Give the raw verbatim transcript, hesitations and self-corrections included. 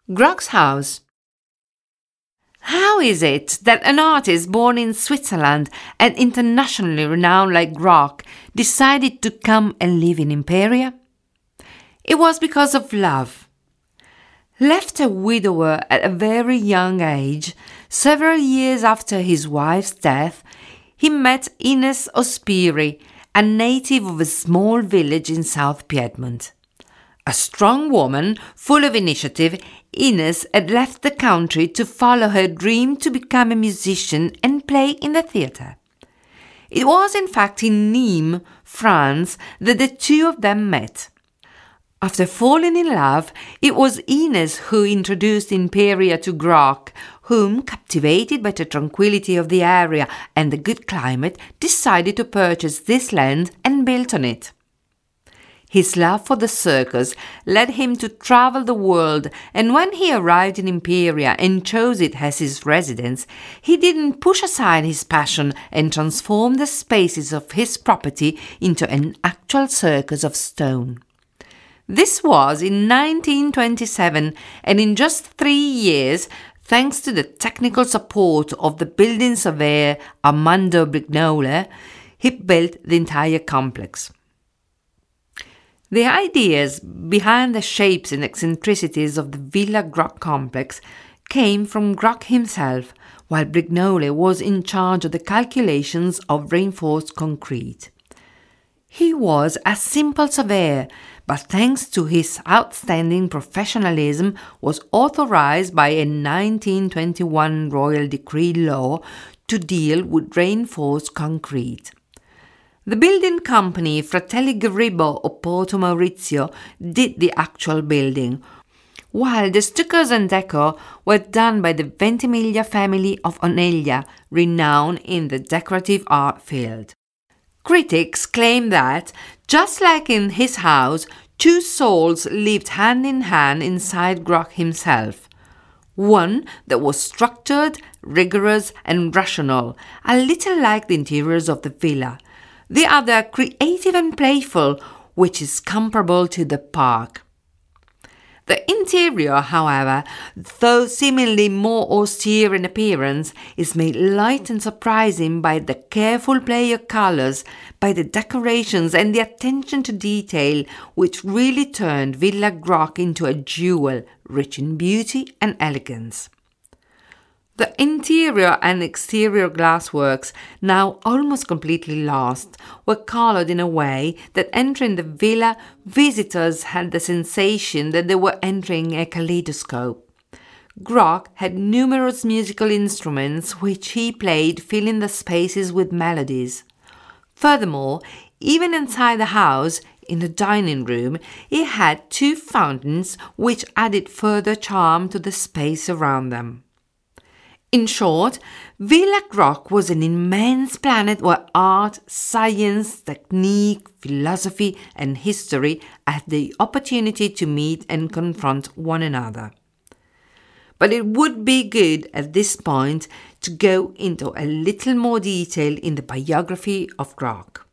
Grock's house. How is it that an artist born in Switzerland and internationally renowned like Grock decided to come and live in Imperia? It was because of love. Left a widower at a very young age, several years after his wife's death, he met Ines Ospiri, a native of a small village in South Piedmont. A strong woman, full of initiative, Ines had left the country to follow her dream to become a musician and play in the theatre. It was in fact in Nîmes, France, that the two of them met. After falling in love, it was Ines who introduced Imperia to Grock, whom, captivated by the tranquility of the area and the good climate, decided to purchase this land and build on it. His love for the circus led him to travel the world, and when he arrived in Imperia and chose it as his residence, he didn't push aside his passion and transform the spaces of his property into an actual circus of stone. This was in nineteen twenty-seven, and in just three years, thanks to the technical support of the building surveyor Armando Brignole, he built the entire complex. The ideas behind the shapes and eccentricities of the Villa Grock complex came from Grock himself, while Brignole was in charge of the calculations of reinforced concrete. He was a simple surveyor, but thanks to his outstanding professionalism was authorized by a nineteen twenty-one royal decree law to deal with reinforced concrete. The building company Fratelli Garibo of Porto Maurizio did the actual building, while the stuccos and decor were done by the Ventimiglia family of Oneglia, renowned in the decorative art field. Critics claim that, just like in his house, two souls lived hand in hand inside Grock himself. One that was structured, rigorous and rational, a little like the interiors of the villa. The other creative and playful, which is comparable to the park. The interior, however, though seemingly more austere in appearance, is made light and surprising by the careful play of colours, by the decorations and the attention to detail, which really turned Villa Grock into a jewel, rich in beauty and elegance. The interior and exterior glassworks, now almost completely lost, were coloured in a way that entering the villa, visitors had the sensation that they were entering a kaleidoscope. Grock had numerous musical instruments which he played, filling the spaces with melodies. Furthermore, even inside the house, in the dining room, he had two fountains which added further charm to the space around them. In short, Villa Grock was an immense planet where art, science, technique, philosophy and history had the opportunity to meet and confront one another. But it would be good at this point to go into a little more detail in the biography of Grock.